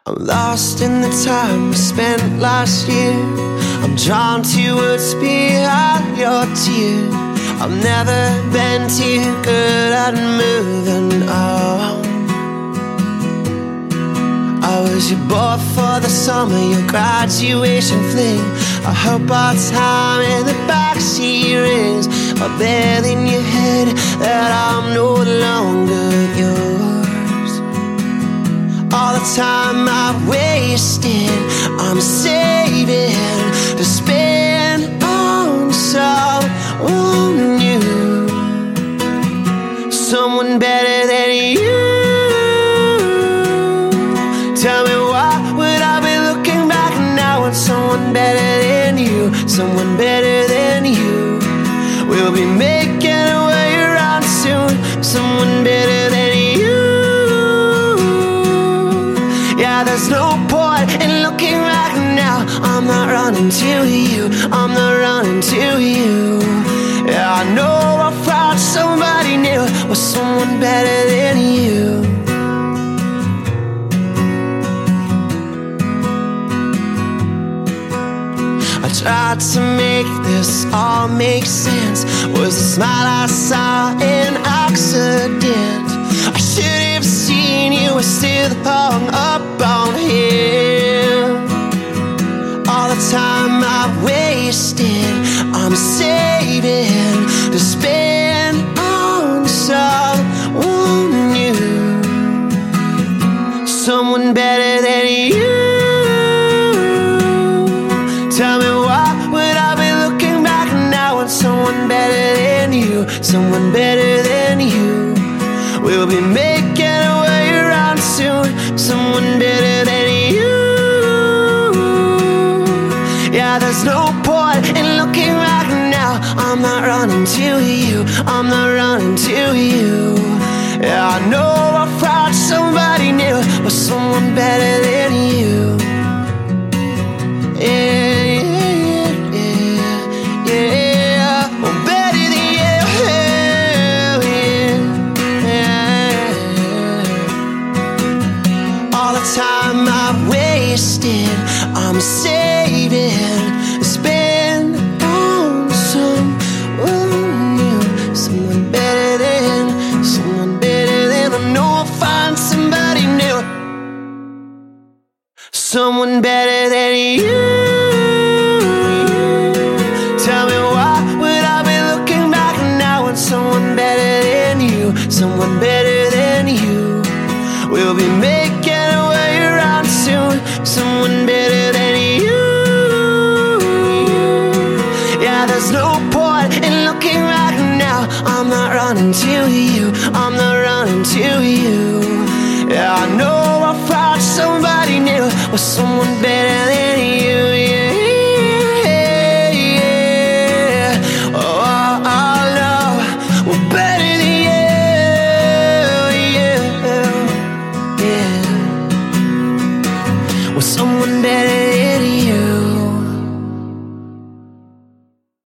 I'm lost in the time we spent last year. I'm drawn to words behind your tears. I've never been too good at moving on. I was your boy for the summer, your graduation fling. I hope our time in the backseat rings a bell in your head that I'm no longer yours. All the time I wasted, I'm saving to spend on someone new, someone better than you. Tell me why would I be looking back now on someone better than you, someone better than you. We'll be making our way around soon, someone better than you. Yeah, there's no point in looking back now. I'm not running to you, I'm not running to you. Yeah, I know I'll find somebody new or someone better than you. I tried to make this all make sense. Was the smile I saw an accident? I should have seen you were still hung up on him. All the time I wasted, I'm saving to spend on someone new, someone better than you. Tell me why would I be looking back now on someone better than you, someone better than you. We'll be making our way around soon, someone better than you. Yeah, there's no point in looking back now. I'm not running to you, I'm not running to you. Yeah, I know I'll find somebody new or someone better than you. Yeah. Time I've wasted, I'm saving, spend on someone new, someone better than I know I'll find somebody new, someone better than you. Tell me why would I be looking back now on someone better than you, someone better than you. We'll be making our way around soon, someone better than you. Yeah, there's no point in looking back now. I'm not running to you, I'm not running to you. Yeah, I know I'll find somebody new or someone better than you.